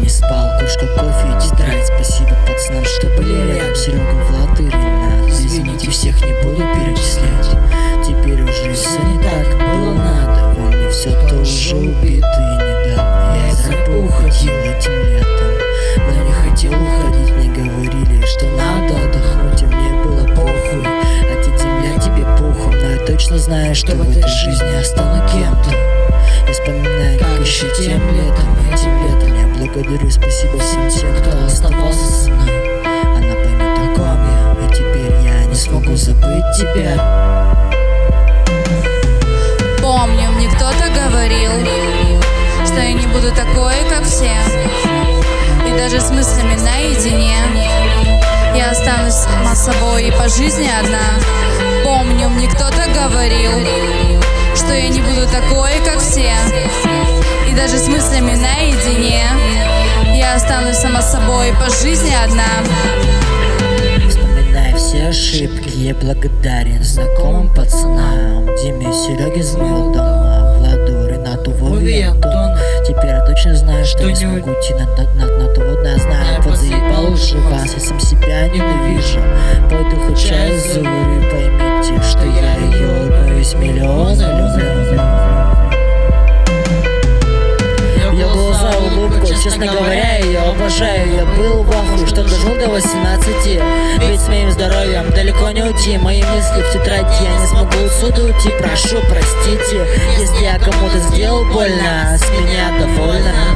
не спал, кружка кофе и тетрадь. Спасибо пацанам, что были рядом. Серега, Влад и Ренат, извините, всех не буду перечислять. Теперь уже все не так было надо. Во мне все тоже убитый недавно. Я из рэпа уходил этим летом, но не хотел уходить. Мне говорили, что надо отдохнуть, и мне было похуй. Отец земля тебе похуй, но я точно знаю, что в этой жизни я стану кем-то. Я вспоминаю, как еще тем летом, этим летом я благодарю, спасибо всем тем, кто оставался со мной. Она поймет, о ком я, и теперь я не смогу забыть тебя. Помню, мне кто-то говорил, что я не буду такой, как все, и даже с мыслями наедине я останусь сама собой и по жизни одна. Помню, мне кто-то говорил, что я не буду такой, как все, и даже с мыслями наедине я останусь сама собой по жизни одна. Вспоминая все ошибки, я благодарен знакомым пацанам, Диме, Сереге с Милдом, Владу, Ренату, Вове и Антону. Теперь я точно знаю, что не смогу идти на то вот, я знаю, подзаебал уже вас, я сам себя ненавижу. Пойду хоть чай заварю, поймите, что я ее одну из миллиона люблю. Я был за улыбку, честно говоря, я ее обожаю. Я был в ахуе, что дожил до 18. Ведь с моим здоровьем далеко не уйти. Мои мысли в тетради, я не смогу отсюда уйти. Прошу, простите, если я кому-то сделал больно, с меня довольно.